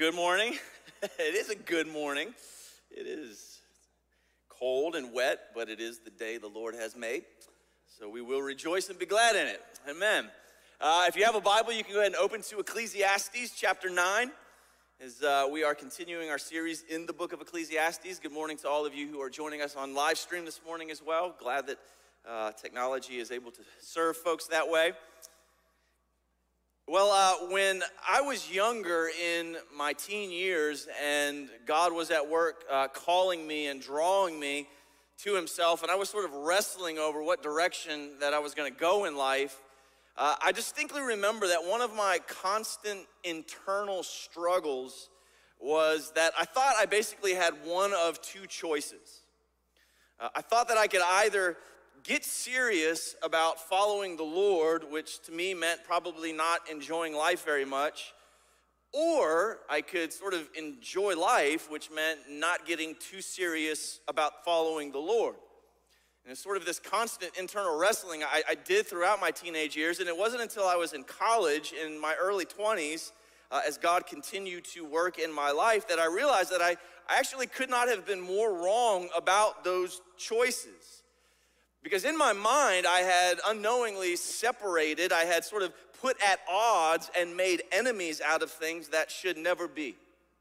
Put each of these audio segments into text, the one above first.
Good morning. It is a good morning. It is cold and wet, but it is the day the Lord has made. So we will rejoice and be glad in it. Amen. If you have a Bible, you can go ahead and open to Ecclesiastes chapter 9 as we are continuing our series in the book of Ecclesiastes. Good morning to all of you who are joining us on live stream this morning as well. Glad that technology is able to serve folks that way. Well, when I was younger in my teen years and God was at work calling me and drawing me to himself, and I was sort of wrestling over what direction that I was going to go in life, I distinctly remember that one of my constant internal struggles was that I thought I basically had one of two choices. I thought that I could either get serious about following the Lord, which to me meant probably not enjoying life very much, or I could sort of enjoy life, which meant not getting too serious about following the Lord. And it's sort of this constant internal wrestling I did throughout my teenage years, and it wasn't until I was in college in my early 20s, as God continued to work in my life, that I realized that I actually could not have been more wrong about those choices. Because in my mind, I had unknowingly separated, I had sort of put at odds and made enemies out of things that should never be.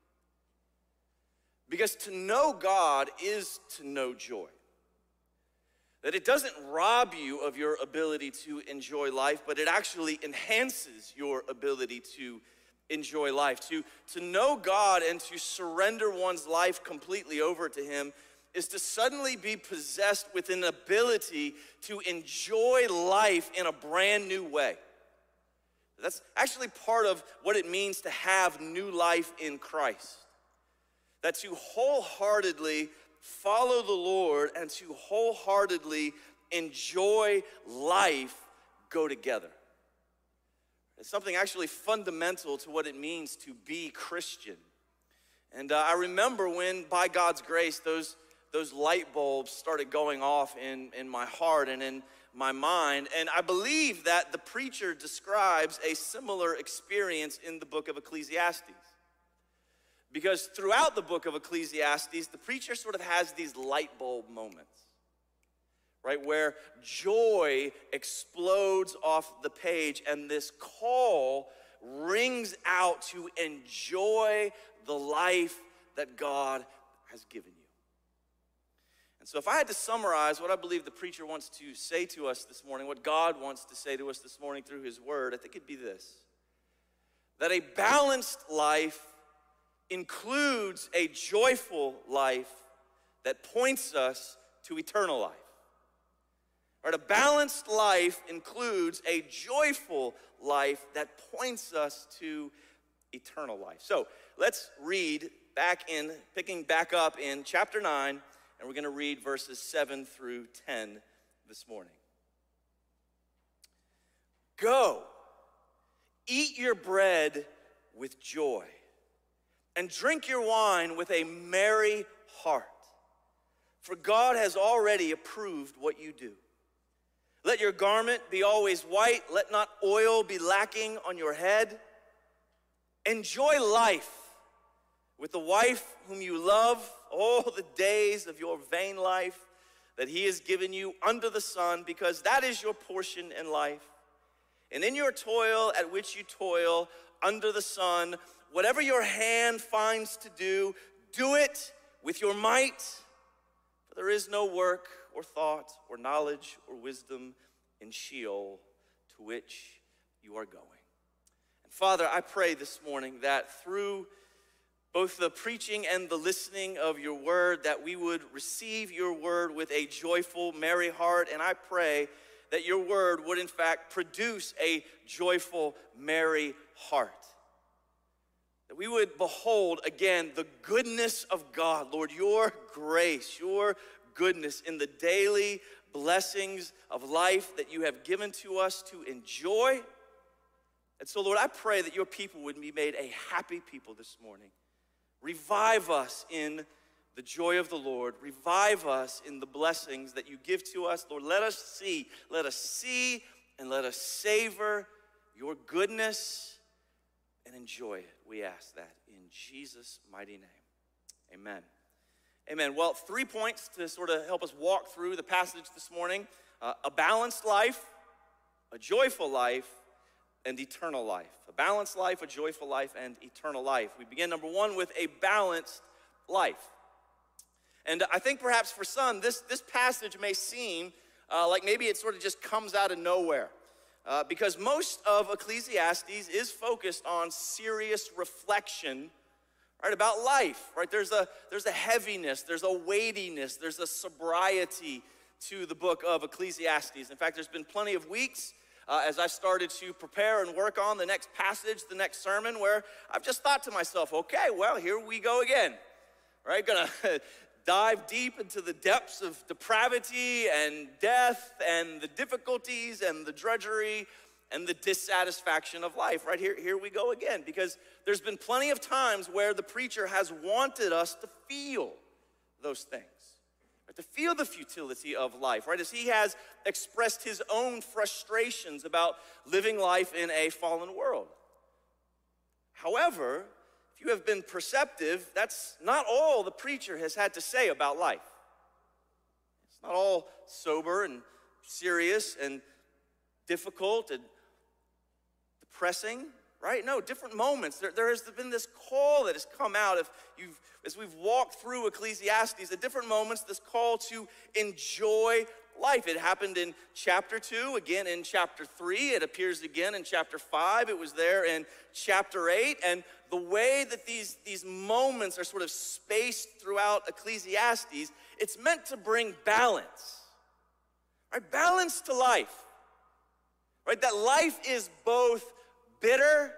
Because to know God is to know joy. That it doesn't rob you of your ability to enjoy life, but it actually enhances your ability to enjoy life. To know God and to surrender one's life completely over to him is to suddenly be possessed with an ability to enjoy life in a brand new way. That's actually part of what it means to have new life in Christ. That to wholeheartedly follow the Lord and to wholeheartedly enjoy life go together. It's something actually fundamental to what it means to be Christian. And I remember when, by God's grace, those light bulbs started going off in my heart and in my mind. And I believe that the preacher describes a similar experience in the book of Ecclesiastes. Because throughout the book of Ecclesiastes, the preacher sort of has these light bulb moments, right? Where joy explodes off the page and this call rings out to enjoy the life that God has given you. And so if I had to summarize what I believe the preacher wants to say to us this morning, what God wants to say to us this morning through his word, I think it'd be this: that a balanced life includes a joyful life that points us to eternal life. Right? A balanced life includes a joyful life that points us to eternal life. So let's read picking back up in chapter 9, and we're going to read verses 7 through 10 this morning. Go, eat your bread with joy, and drink your wine with a merry heart, for God has already approved what you do. Let your garment be always white, let not oil be lacking on your head. Enjoy life with the wife whom you love all the days of your vain life that he has given you under the sun, because that is your portion in life. And in your toil at which you toil under the sun, whatever your hand finds to do, do it with your might. For there is no work or thought or knowledge or wisdom in Sheol to which you are going. And Father, I pray this morning that through both the preaching and the listening of your word, that we would receive your word with a joyful, merry heart. And I pray that your word would in fact produce a joyful, merry heart. That we would behold again the goodness of God, Lord, your grace, your goodness in the daily blessings of life that you have given to us to enjoy. And so, Lord, I pray that your people would be made a happy people this morning. Revive us in the joy of the Lord. Revive us in the blessings that you give to us. Lord, let us see, and let us savor your goodness and enjoy it. We ask that in Jesus' mighty name. Amen. Amen. Well, 3 points to sort of help us walk through the passage this morning. A balanced life, a joyful life, and eternal life. A balanced life, a joyful life, and eternal life. We begin, number one, with a balanced life. And I think perhaps for some, this passage may seem like maybe it sort of just comes out of nowhere. Because most of Ecclesiastes is focused on serious reflection, right, about life, right? There's a heaviness, there's a weightiness, there's a sobriety to the book of Ecclesiastes. In fact, there's been plenty of weeks as I started to prepare and work on the next passage, the next sermon, where I've just thought to myself, okay, well, here we go again, right? Gonna dive deep into the depths of depravity and death and the difficulties and the drudgery and the dissatisfaction of life, right? Here we go again, because there's been plenty of times where the preacher has wanted us to feel those things, right? To feel the futility of life, right? As he has expressed his own frustrations about living life in a fallen world. However, if you have been perceptive, that's not all the preacher has had to say about life. It's not all sober and serious and difficult and depressing, right? No, different moments. There has been this call that has come out as we've walked through Ecclesiastes, at different moments, this call to enjoy life. It happened in chapter 2, again in chapter 3. It appears again in chapter 5. It was there in chapter 8. And the way that these moments are sort of spaced throughout Ecclesiastes, it's meant to bring balance, right? Balance to life, right? That life is both bitter,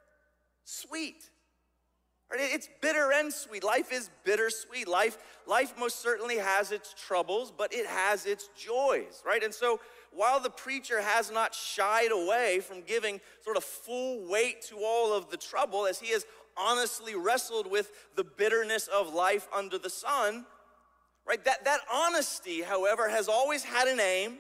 sweet. Right? It's bitter and sweet. Life is bittersweet. Life most certainly has its troubles, but it has its joys, right? And so while the preacher has not shied away from giving sort of full weight to all of the trouble, as he has honestly wrestled with the bitterness of life under the sun, right? That honesty, however, has always had an aim.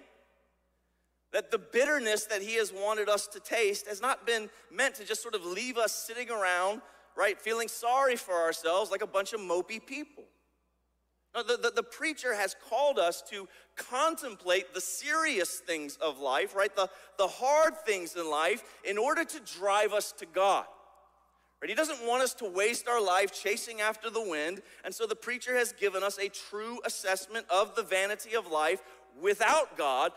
That the bitterness that he has wanted us to taste has not been meant to just sort of leave us sitting around, right, feeling sorry for ourselves like a bunch of mopey people. No, the preacher has called us to contemplate the serious things of life, right, the hard things in life, in order to drive us to God. Right? He doesn't want us to waste our life chasing after the wind, and so the preacher has given us a true assessment of the vanity of life without God.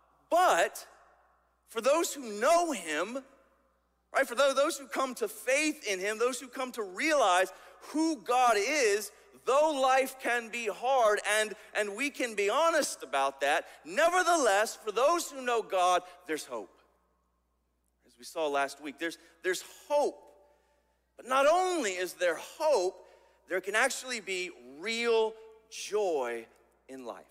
But for those who know him, right, for those who come to faith in him, those who come to realize who God is, though life can be hard and we can be honest about that, nevertheless, for those who know God, there's hope. As we saw last week, there's hope. But not only is there hope, there can actually be real joy in life.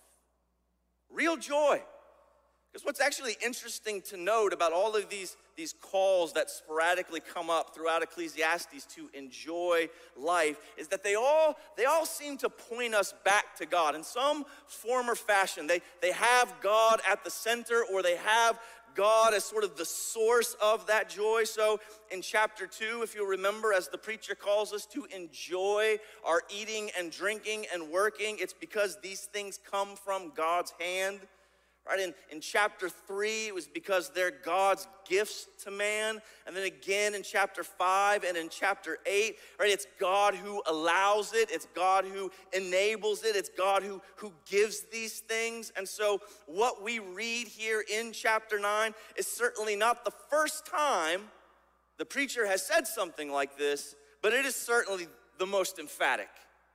Real joy. Because what's actually interesting to note about all of these calls that sporadically come up throughout Ecclesiastes to enjoy life is that they all seem to point us back to God in some form or fashion. They have God at the center, or they have God as sort of the source of that joy. So in chapter 2, if you'll remember, as the preacher calls us to enjoy our eating and drinking and working, it's because these things come from God's hand. Right, in chapter 3, it was because they're God's gifts to man. And then again in chapter 5 and in chapter 8, right, it's God who allows it. It's God who enables it. It's God who gives these things. And so what we read here in chapter 9 is certainly not the first time the preacher has said something like this, but it is certainly the most emphatic.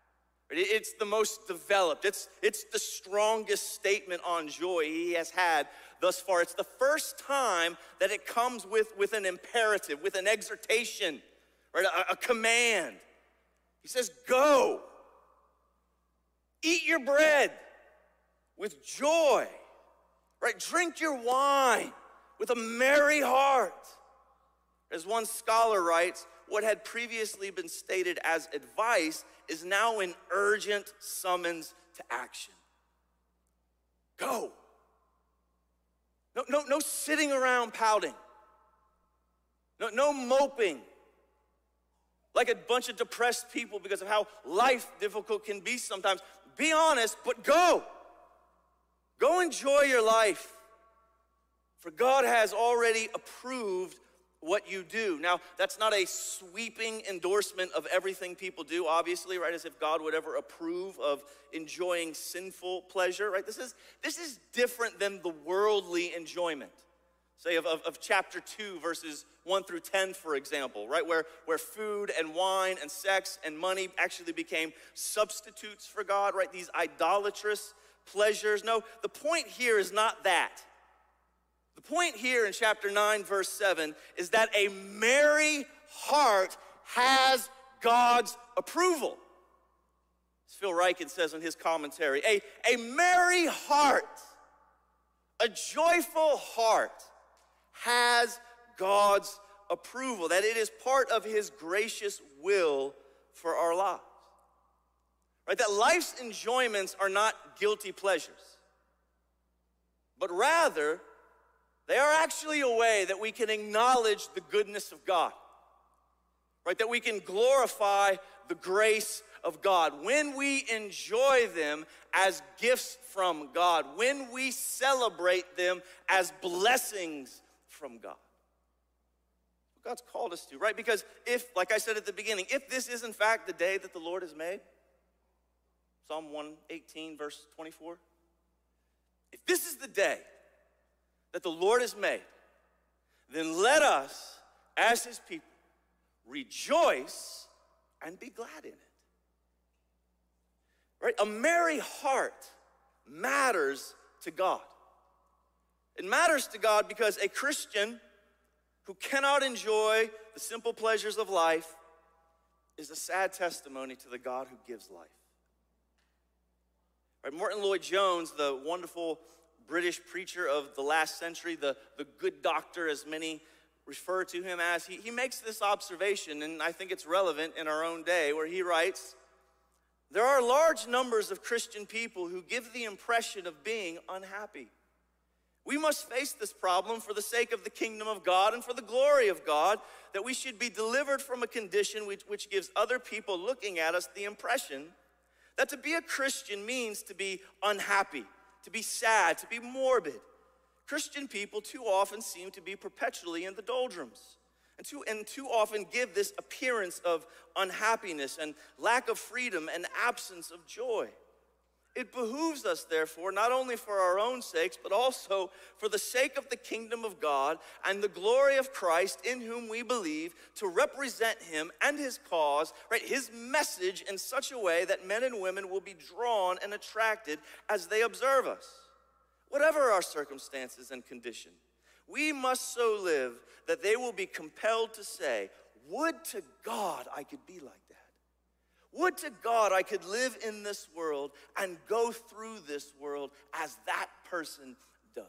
It's the most developed. It's the strongest statement on joy he has had thus far. It's the first time that it comes with an imperative, with an exhortation, right? A command. He says, go, eat your bread with joy, right? Drink your wine with a merry heart. As one scholar writes, what had previously been stated as advice is now an urgent summons to action. Go. No sitting around pouting. No moping. like a bunch of depressed people because of how life difficult can be sometimes. Be honest, but go. Go enjoy your life. For God has already approved what you do. Now, that's not a sweeping endorsement of everything people do, obviously, right? As if God would ever approve of enjoying sinful pleasure, right? This is different than the worldly enjoyment. Say of chapter 2, verses 1 through 10, for example, right? Where food and wine and sex and money actually became substitutes for God, right? These idolatrous pleasures. No, the point here is not that. The point here in chapter 9, verse 7, is that a merry heart has God's approval. As Phil Ryken says in his commentary, a merry heart, a joyful heart has God's approval, that it is part of his gracious will for our lives. Right? That life's enjoyments are not guilty pleasures, but rather they are actually a way that we can acknowledge the goodness of God, right? That we can glorify the grace of God when we enjoy them as gifts from God, when we celebrate them as blessings from God. What God's called us to, right? Because if, like I said at the beginning, if this is in fact the day that the Lord has made, Psalm 118, verse 24, if this is the day that the Lord has made, then let us, as his people, rejoice and be glad in it. Right? A merry heart matters to God. It matters to God because a Christian who cannot enjoy the simple pleasures of life is a sad testimony to the God who gives life. Right? Martin Lloyd-Jones, the wonderful British preacher of the last century, the good doctor, as many refer to him as, he makes this observation, and I think it's relevant in our own day, where he writes, there are large numbers of Christian people who give the impression of being unhappy. We must face this problem for the sake of the kingdom of God and for the glory of God, that we should be delivered from a condition which gives other people looking at us the impression that to be a Christian means to be unhappy, to be sad, to be morbid. Christian people too often seem to be perpetually in the doldrums and too often give this appearance of unhappiness and lack of freedom and absence of joy. It behooves us, therefore, not only for our own sakes, but also for the sake of the kingdom of God and the glory of Christ in whom we believe, to represent him and his cause, right, his message in such a way that men and women will be drawn and attracted as they observe us. Whatever our circumstances and condition, we must so live that they will be compelled to say, would to God I could be like that. Would to God I could live in this world and go through this world as that person does.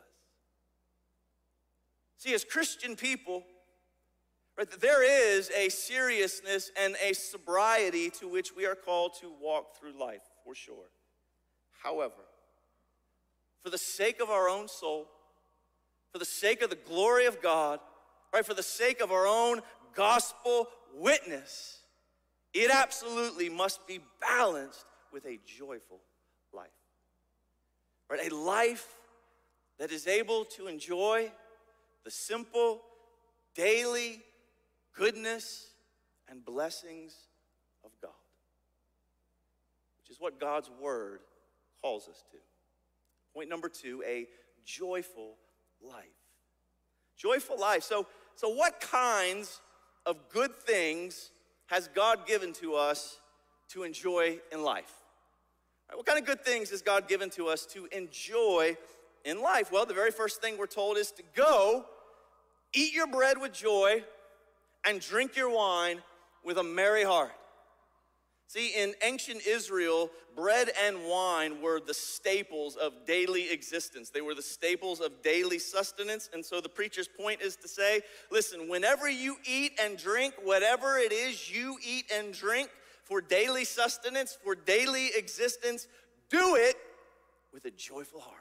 See, as Christian people, right, there is a seriousness and a sobriety to which we are called to walk through life, for sure. However, for the sake of our own soul, for the sake of the glory of God, right, for the sake of our own gospel witness, it absolutely must be balanced with a joyful life. Right? A life that is able to enjoy the simple, daily goodness and blessings of God, which is what God's word calls us to. Point number 2, a joyful life. Joyful life. So what kinds of good things has God given to us to enjoy in life? Right, what kind of good things has God given to us to enjoy in life? Well, the very first thing we're told is to go, eat your bread with joy, and drink your wine with a merry heart. See, in ancient Israel, bread and wine were the staples of daily existence. They were the staples of daily sustenance. And so the preacher's point is to say, listen, whenever you eat and drink, whatever it is you eat and drink for daily sustenance, for daily existence, do it with a joyful heart.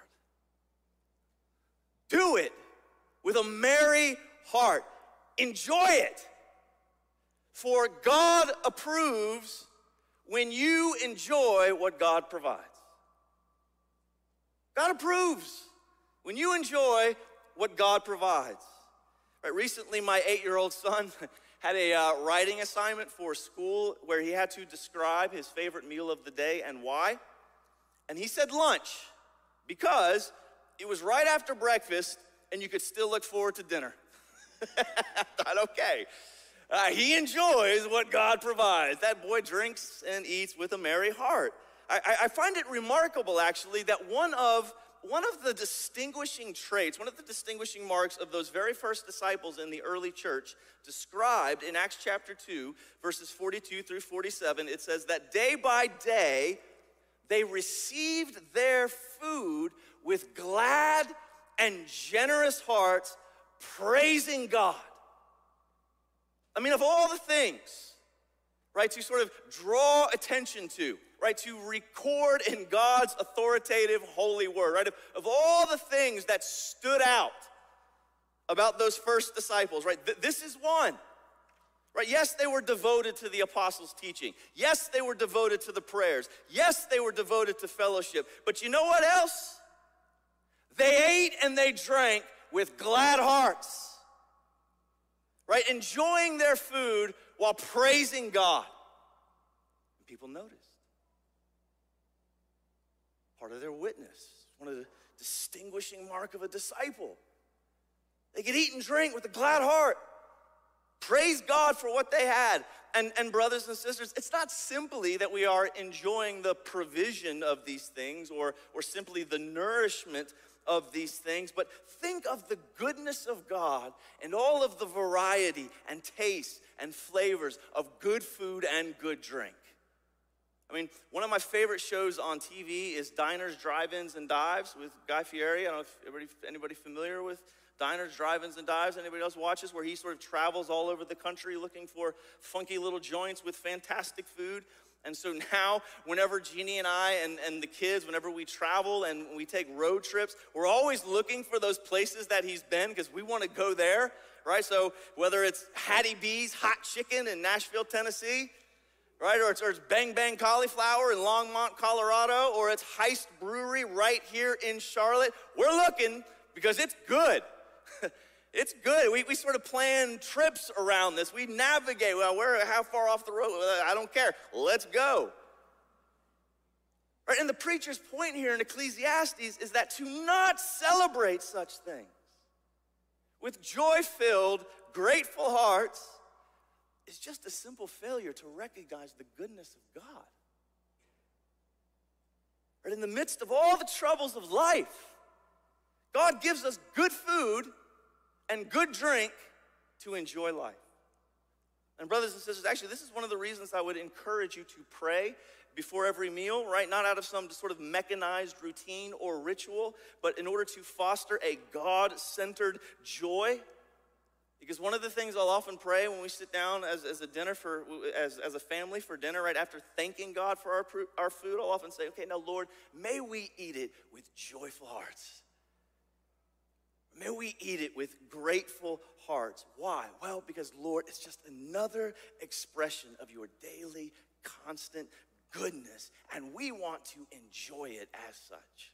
Do it with a merry heart. Enjoy it. For God approves when you enjoy what God provides. God approves when you enjoy what God provides. Right, recently, my 8-year-old son had a writing assignment for school where he had to describe his favorite meal of the day and why. And he said lunch because it was right after breakfast and you could still look forward to dinner. I thought, okay. He enjoys what God provides. That boy drinks and eats with a merry heart. I find it remarkable, actually, that one of the distinguishing traits, one of the distinguishing marks of those very first disciples in the early church, described in Acts chapter 2, verses 42 through 47, it says that day by day, they received their food with glad and generous hearts, praising God. I mean, of all the things, right, to sort of draw attention to, right, to record in God's authoritative holy word, right, of all the things that stood out about those first disciples, right, this is one, right? Yes, they were devoted to the apostles' teaching. Yes, they were devoted to the prayers. Yes, they were devoted to fellowship. But you know what else? They ate and they drank with glad hearts. Right, enjoying their food while praising God. And people noticed. Part of their witness, one of the distinguishing mark of a disciple. They could eat and drink with a glad heart. Praise God for what they had. And brothers and sisters, it's not simply that we are enjoying the provision of these things or simply the nourishment of these things, but think of the goodness of God and all of the variety and taste and flavors of good food and good drink. I mean, one of my favorite shows on TV is Diners, Drive-Ins, and Dives with Guy Fieri. I don't know if anybody familiar with Diners, Drive-Ins, and Dives. Anybody else watches, where he sort of travels all over the country looking for funky little joints with fantastic food. And so now, whenever Jeannie and I and the kids, whenever we travel and we take road trips, we're always looking for those places that he's been because we want to go there, right? So whether it's Hattie B's Hot Chicken in Nashville, Tennessee, right? Or it's Bang Bang Cauliflower in Longmont, Colorado, or it's Heist Brewery right here in Charlotte, we're looking because it's good. It's good. We sort of plan trips around this. We navigate. Well, how far off the road? I don't care. Let's go. Right? And the preacher's point here in Ecclesiastes is that to not celebrate such things with joy-filled, grateful hearts is just a simple failure to recognize the goodness of God. Right? In the midst of all the troubles of life, God gives us good food and good drink to enjoy life. And brothers and sisters, actually, this is one of the reasons I would encourage you to pray before every meal, right? Not out of some sort of mechanized routine or ritual, but in order to foster a God-centered joy. Because one of the things I'll often pray when we sit down as a dinner as a family for dinner, right after thanking God for our food, I'll often say, okay, now Lord, may we eat it with joyful hearts. May we eat it with grateful hearts. Why? Well, because, Lord, it's just another expression of your daily, constant goodness, and we want to enjoy it as such.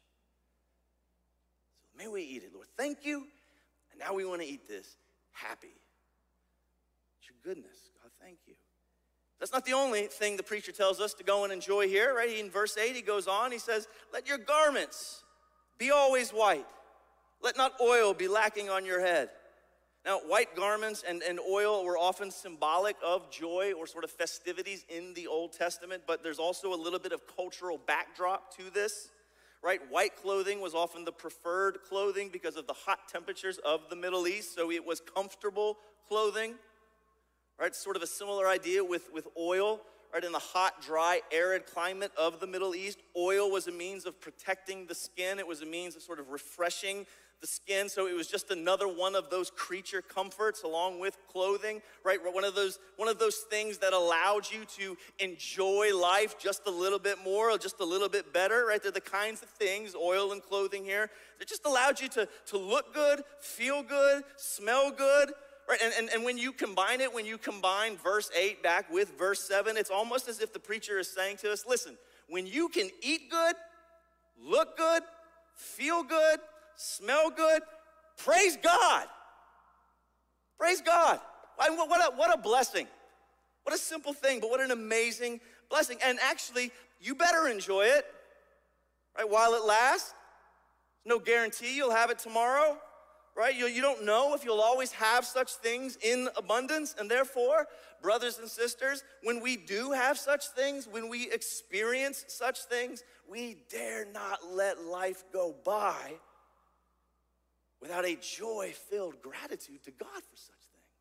So may we eat it, Lord. Thank you, and now we want to eat this happy. It's your goodness. God, thank you. That's not the only thing the preacher tells us to go and enjoy here, right? In verse 8, he goes on, he says, let your garments be always white. Let not oil be lacking on your head. Now, white garments and oil were often symbolic of joy or sort of festivities in the Old Testament, but there's also a little bit of cultural backdrop to this, right? White clothing was often the preferred clothing because of the hot temperatures of the Middle East, so it was comfortable clothing, right? Sort of a similar idea with oil, right? In the hot, dry, arid climate of the Middle East, oil was a means of protecting the skin. It was a means of sort of refreshing the skin, so it was just another one of those creature comforts along with clothing, right? One of those things that allowed you to enjoy life just a little bit more, just a little bit better, right? They're the kinds of things, oil and clothing here, that just allowed you to look good, feel good, smell good, Right, and when you combine it, when you combine verse 8 back with verse 7, it's almost as if the preacher is saying to us, listen, when you can eat good, look good, feel good, smell good, praise God. Praise God. What a blessing. What a simple thing, but what an amazing blessing. And actually, you better enjoy it, right, while it lasts. No guarantee you'll have it tomorrow. Right? You don't know if you'll always have such things in abundance. And therefore, brothers and sisters, when we do have such things, when we experience such things, we dare not let life go by without a joy-filled gratitude to God for such things.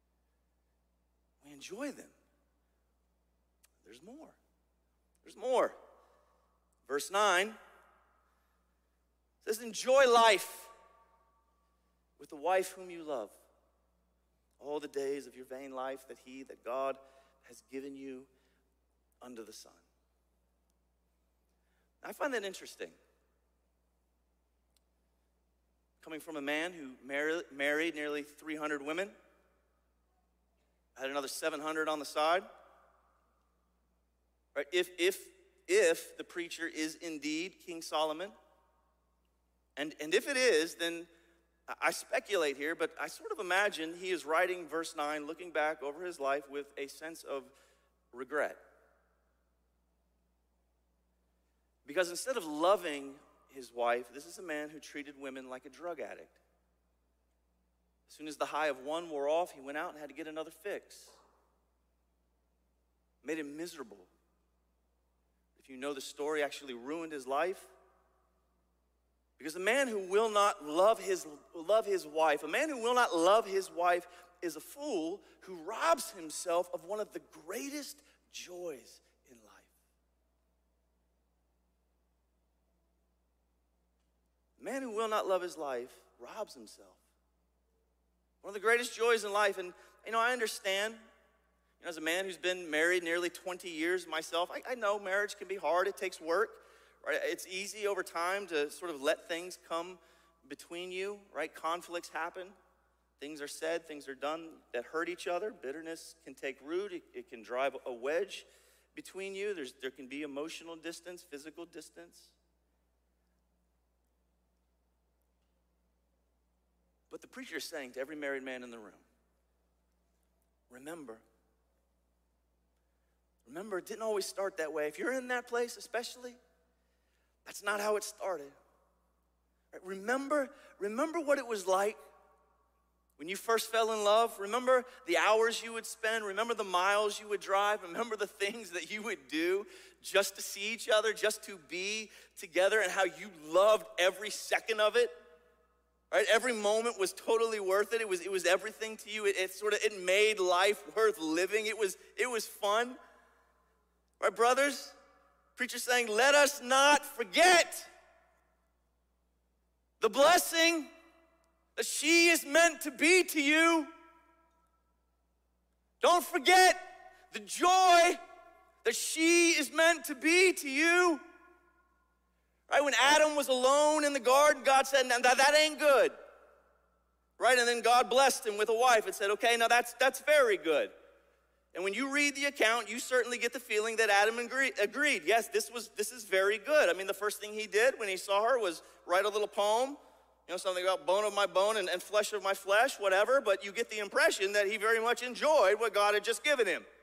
We enjoy them. There's more. There's more. Verse 9 says, enjoy life with the wife whom you love, all the days of your vain life that God has given you under the sun. I find that interesting. Coming from a man who married nearly 300 women, had another 700 on the side. Right? If the preacher is indeed King Solomon, and if it is, then I speculate here, but I sort of imagine he is writing verse 9, looking back over his life with a sense of regret. Because instead of loving his wife, this is a man who treated women like a drug addict. As soon as the high of one wore off, he went out and had to get another fix. Made him miserable. If you know the story, actually ruined his life. Because the man who will not love his wife, a man who will not love his wife is a fool who robs himself of one of the greatest joys in life. The man who will not love his life robs himself. One of the greatest joys in life. And, I understand, as a man who's been married nearly 20 years myself, I know marriage can be hard. It takes work. Right? It's easy over time to sort of let things come between you, right? Conflicts happen. Things are said, things are done that hurt each other. Bitterness can take root. It can drive a wedge between you. There can be emotional distance, physical distance. But the preacher is saying to every married man in the room, remember, it didn't always start that way. If you're in that place especially, that's not how it started. Right? Remember what it was like when you first fell in love. Remember the hours you would spend. Remember the miles you would drive. Remember the things that you would do just to see each other, just to be together, and how you loved every second of it. Right? Every moment was totally worth it. It was everything to you. It made life worth living. It was fun. Right, brothers? Preacher's saying, let us not forget the blessing that she is meant to be to you. Don't forget the joy that she is meant to be to you. Right, when Adam was alone in the garden, God said, now that ain't good. Right, and then God blessed him with a wife and said, okay, now that's very good. And when you read the account, you certainly get the feeling that Adam agreed. Yes, this is very good. I mean, the first thing he did when he saw her was write a little poem, something about bone of my bone and flesh of my flesh, whatever. But you get the impression that he very much enjoyed what God had just given him.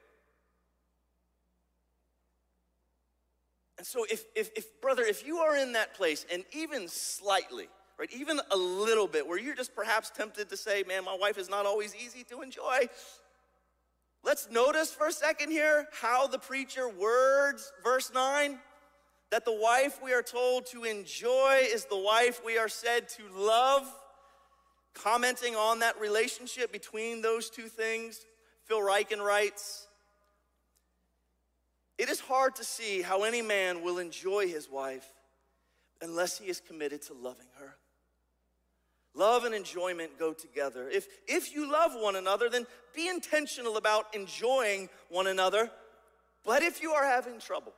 And so if you are in that place, and even slightly, right, even a little bit, where you're just perhaps tempted to say, man, my wife is not always easy to enjoy, let's notice for a second here how the preacher words verse 9, that the wife we are told to enjoy is the wife we are said to love. Commenting on that relationship between those two things, Phil Ryken writes, it is hard to see how any man will enjoy his wife unless he is committed to loving her. Love and enjoyment go together. If you love one another, then be intentional about enjoying one another. But if you are having trouble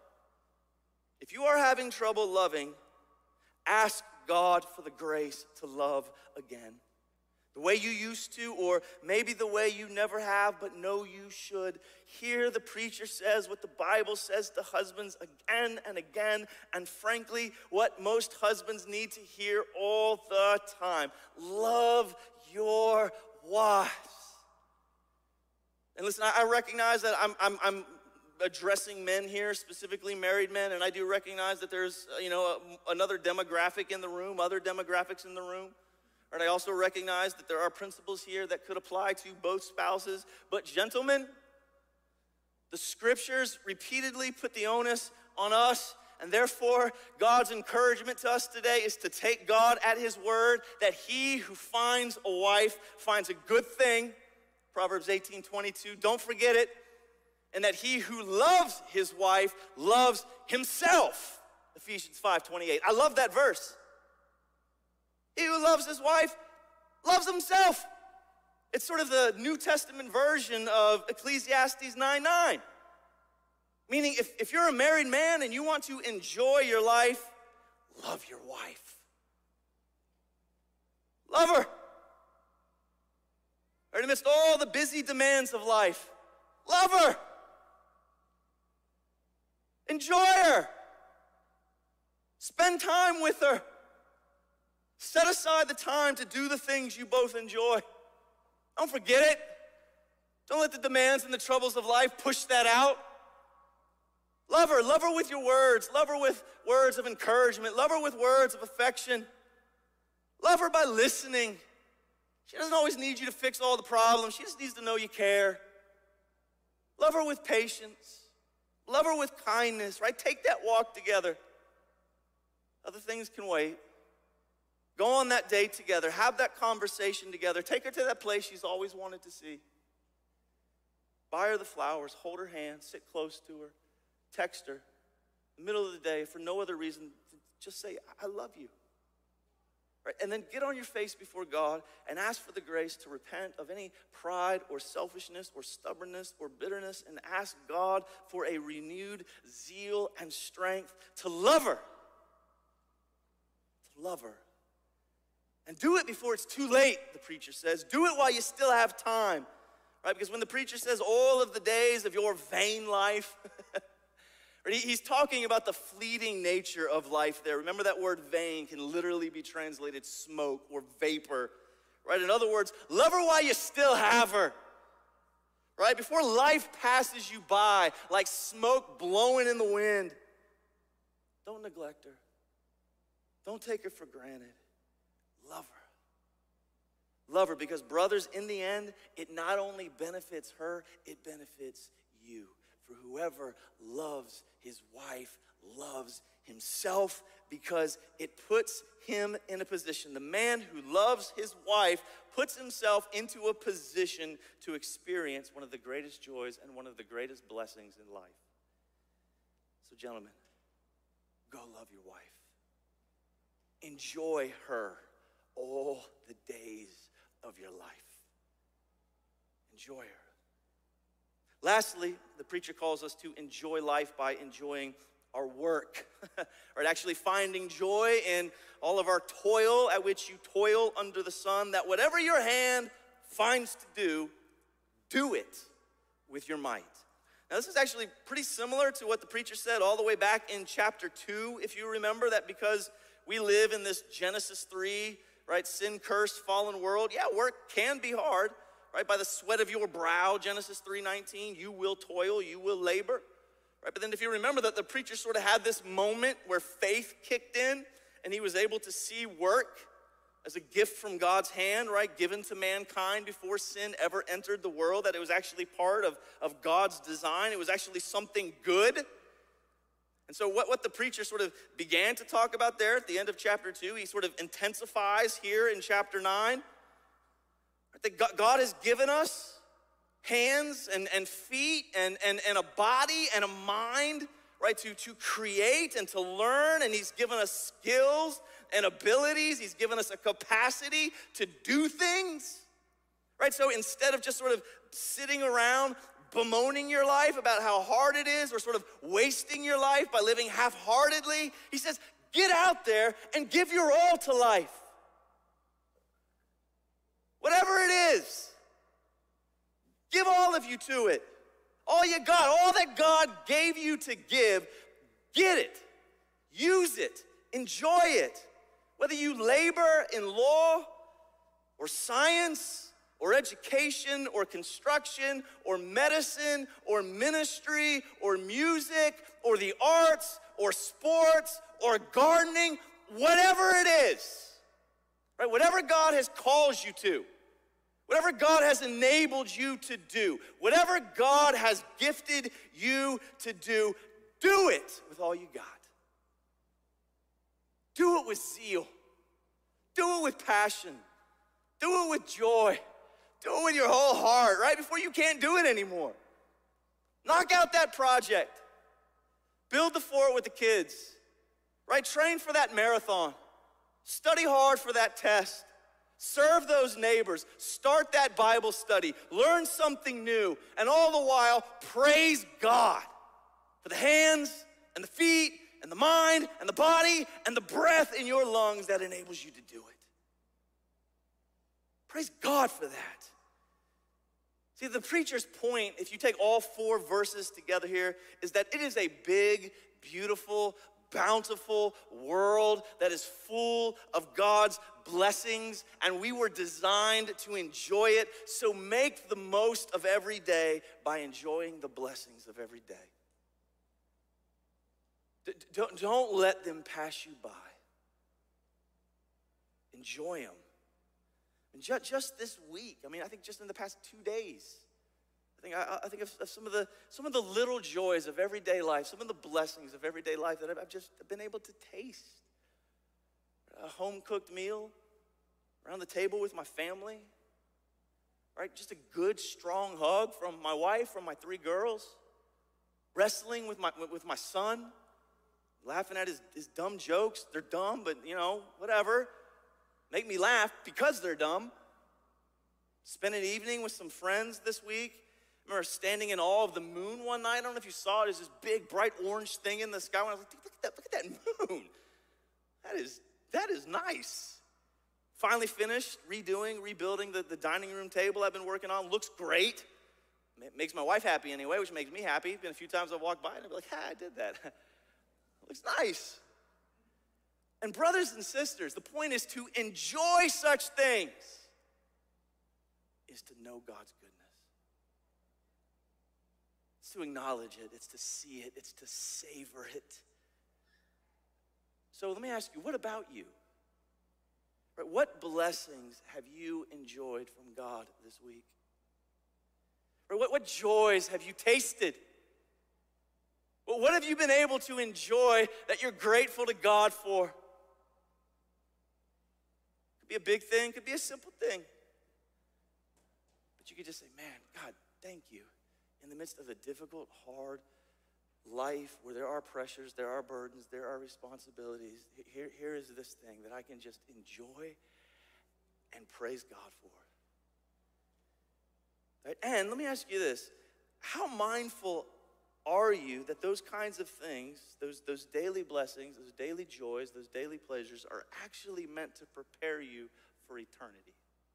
loving, ask God for the grace to love again. the way you used to, or maybe the way you never have, but know you should. Here the preacher says what the Bible says to husbands again and again, and frankly, what most husbands need to hear all the time. Love your wives. And listen, I recognize that I'm addressing men here, specifically married men, and I do recognize that there's, another demographic in the room, other demographics in the room. And I also recognize that there are principles here that could apply to both spouses. But gentlemen, the scriptures repeatedly put the onus on us, and therefore God's encouragement to us today is to take God at his word, that he who finds a wife finds a good thing, Proverbs 18:22, don't forget it, and that he who loves his wife loves himself, Ephesians 5:28. I love that verse. He who loves his wife loves himself. It's sort of the New Testament version of Ecclesiastes 9:9. Meaning, if you're a married man and you want to enjoy your life, love your wife. Love her. Right amidst all the busy demands of life, love her. Enjoy her. Spend time with her. Set aside the time to do the things you both enjoy. Don't forget it. Don't let the demands and the troubles of life push that out. Love her. Love her with your words. Love her with words of encouragement. Love her with words of affection. Love her by listening. She doesn't always need you to fix all the problems. She just needs to know you care. Love her with patience. Love her with kindness, right? Take that walk together. Other things can wait. Go on that date together. Have that conversation together. Take her to that place she's always wanted to see. Buy her the flowers. Hold her hand. Sit close to her. Text her. In the middle of the day, for no other reason, just say, I love you. Right? And then get on your face before God and ask for the grace to repent of any pride or selfishness or stubbornness or bitterness, and ask God for a renewed zeal and strength to love her. To love her. And do it before it's too late, the preacher says. Do it while you still have time. Right? Because when the preacher says all of the days of your vain life, he's talking about the fleeting nature of life there. Remember, that word vain can literally be translated smoke or vapor. Right? In other words, love her while you still have her. Right? Before life passes you by like smoke blowing in the wind. Don't neglect her. Don't take her for granted. Love her. Love her, because brothers, in the end, it not only benefits her, it benefits you. For whoever loves his wife loves himself, because it puts him in a position. The man who loves his wife puts himself into a position to experience one of the greatest joys and one of the greatest blessings in life. So gentlemen, go love your wife. Enjoy her all the days of your life. Enjoy her. Lastly, the preacher calls us to enjoy life by enjoying our work. Right, actually finding joy in all of our toil at which you toil under the sun, that whatever your hand finds to do it with your might. Now, this is actually pretty similar to what the preacher said all the way back in chapter 2, if you remember, that because we live in this Genesis 3, right, sin-cursed, fallen world, yeah, work can be hard, right? By the sweat of your brow, Genesis 3:19, you will toil, you will labor, right? But then if you remember that the preacher sort of had this moment where faith kicked in and he was able to see work as a gift from God's hand, right, given to mankind before sin ever entered the world, that it was actually part of God's design. It was actually something good. And so what the preacher sort of began to talk about there at the end of chapter 2, he sort of intensifies here in chapter 9. That God has given us hands and feet and a body and a mind, right, to create and to learn. And he's given us skills and abilities. He's given us a capacity to do things, right? So instead of just sort of sitting around bemoaning your life about how hard it is, or sort of wasting your life by living half-heartedly, he says, get out there and give your all to life. Whatever it is, give all of you to it. All you got, all that God gave you to give, get it, use it, enjoy it. Whether you labor in law or science or education or construction or medicine or ministry or music or the arts or sports or gardening, whatever it is, right? Whatever God has called you to, whatever God has enabled you to do, whatever God has gifted you to do it with all you got. Do it with zeal. Do it with passion. Do it with joy. Do it with your whole heart, right? Before you can't do it anymore. Knock out that project. Build the fort with the kids, right? Train for that marathon. Study hard for that test. Serve those neighbors. Start that Bible study. Learn something new. And all the while, praise God for the hands and the feet and the mind and the body and the breath in your lungs that enables you to do it. Praise God for that. See, the preacher's point, if you take all 4 verses together here, is that it is a big, beautiful, bountiful world that is full of God's blessings, and we were designed to enjoy it. So make the most of every day by enjoying the blessings of every day. Don't let them pass you by. Enjoy them. And just this week, I think just in the past 2 days, I think of some of the little joys of everyday life, some of the blessings of everyday life that I've just been able to taste. A home-cooked meal, around the table with my family, right? Just a good, strong hug from my wife, from my 3 girls, wrestling with my son, laughing at his dumb jokes. They're dumb, but whatever. Make me laugh because they're dumb. Spent an evening with some friends this week. I remember standing in awe of the moon one night. I don't know if you saw it. There's this big, bright orange thing in the sky. When I was like, look at that moon. That is nice. Finally finished rebuilding the dining room table I've been working on. Looks great. It makes my wife happy anyway, which makes me happy. Been a few times I've walked by and I'll be like, I did that. Looks nice. And brothers and sisters, the point is to enjoy such things is to know God's goodness. It's to acknowledge it. It's to see it. It's to savor it. So let me ask you, what about you? Right, what blessings have you enjoyed from God this week? Right, what joys have you tasted? Well, what have you been able to enjoy that you're grateful to God for? Could be a big thing, could be a simple thing. But you could just say, man, God, thank you. In the midst of a difficult, hard life where there are pressures, there are burdens, there are responsibilities, here is this thing that I can just enjoy and praise God for. Right? And let me ask you this. How mindful are you that those kinds of things, those daily blessings, those daily joys, those daily pleasures are actually meant to prepare you for eternity?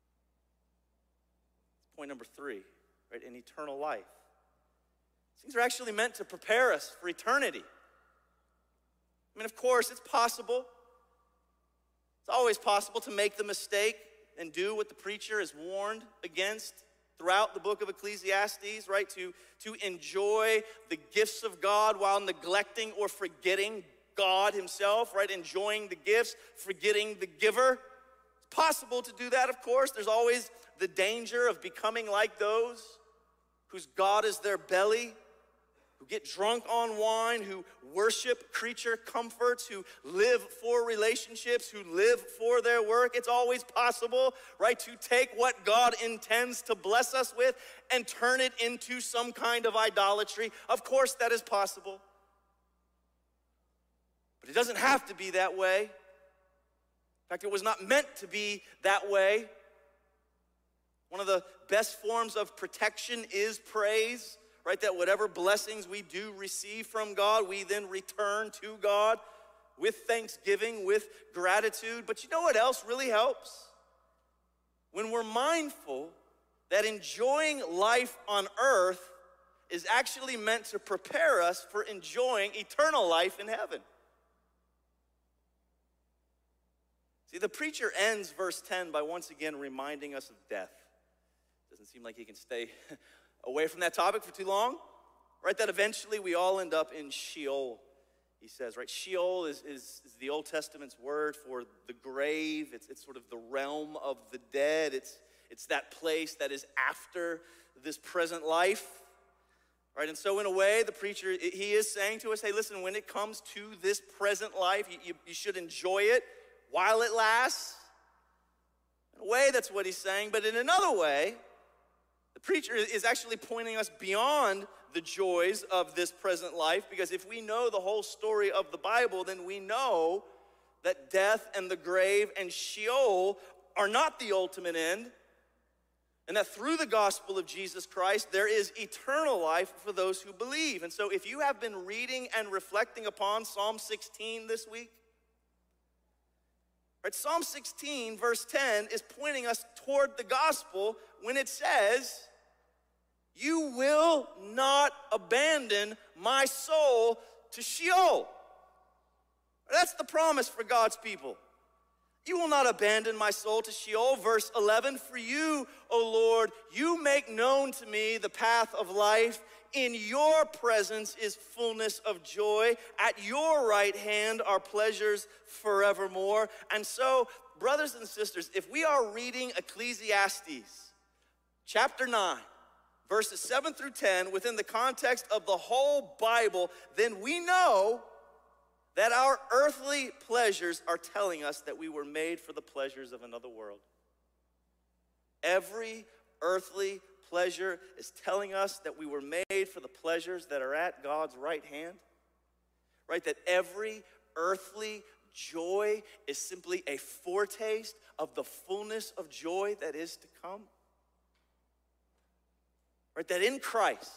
Point number 3, right? In eternal life. Things are actually meant to prepare us for eternity. I mean, of course, it's possible. It's always possible to make the mistake and do what the preacher is warned against throughout the book of Ecclesiastes, right? To enjoy the gifts of God while neglecting or forgetting God himself, right? Enjoying the gifts, forgetting the giver. It's possible to do that, of course. There's always the danger of becoming like those whose God is their belly, who get drunk on wine, who worship creature comforts, who live for relationships, who live for their work. It's always possible, right, to take what God intends to bless us with and turn it into some kind of idolatry. Of course, that is possible. But it doesn't have to be that way. In fact, it was not meant to be that way. One of the best forms of protection is praise, right? That whatever blessings we do receive from God, we then return to God with thanksgiving, with gratitude. But you know what else really helps? when we're mindful that enjoying life on earth is actually meant to prepare us for enjoying eternal life in heaven. See, the preacher ends verse 10 by once again reminding us of death. Doesn't seem like he can stay away from that topic for too long, right? That eventually we all end up in Sheol, he says, right? Sheol is the Old Testament's word for the grave. It's sort of the realm of the dead. It's that place that is after this present life, right? And so in a way, the preacher, he is saying to us, hey, listen, when it comes to this present life, you should enjoy it while it lasts. In a way, that's what he's saying. But in another way, the preacher is actually pointing us beyond the joys of this present life, because if we know the whole story of the Bible, then we know that death and the grave and Sheol are not the ultimate end, and that through the gospel of Jesus Christ, there is eternal life for those who believe. And so if you have been reading and reflecting upon Psalm 16 this week, right, Psalm 16, verse 10, is pointing us toward the gospel when it says, you will not abandon my soul to Sheol. That's the promise for God's people. You will not abandon my soul to Sheol. Verse 11, for you, O Lord, you make known to me the path of life. In your presence is fullness of joy. At your right hand are pleasures forevermore. And so, brothers and sisters, if we are reading Ecclesiastes, chapter 9, verses 7 through 10, within the context of the whole Bible, then we know that our earthly pleasures are telling us that we were made for the pleasures of another world. Every earthly pleasure is telling us that we were made for the pleasures that are at God's right hand, right? That every earthly joy is simply a foretaste of the fullness of joy that is to come. Right, that in Christ,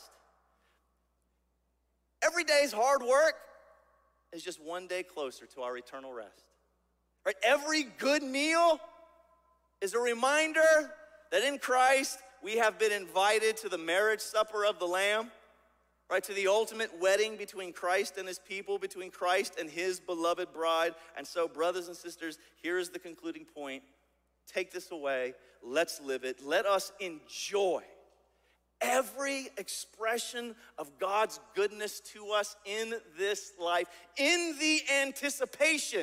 every day's hard work is just one day closer to our eternal rest. Right, every good meal is a reminder that in Christ we have been invited to the marriage supper of the Lamb, right, to the ultimate wedding between Christ and his people, between Christ and his beloved bride. And so, brothers and sisters, here is the concluding point. Take this away. Let's live it. Let us enjoy every expression of God's goodness to us in this life, in the anticipation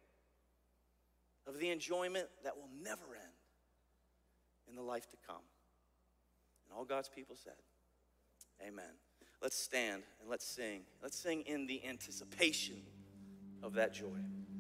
of the enjoyment that will never end in the life to come. And all God's people said, amen. Let's stand and let's sing. Let's sing in the anticipation of that joy.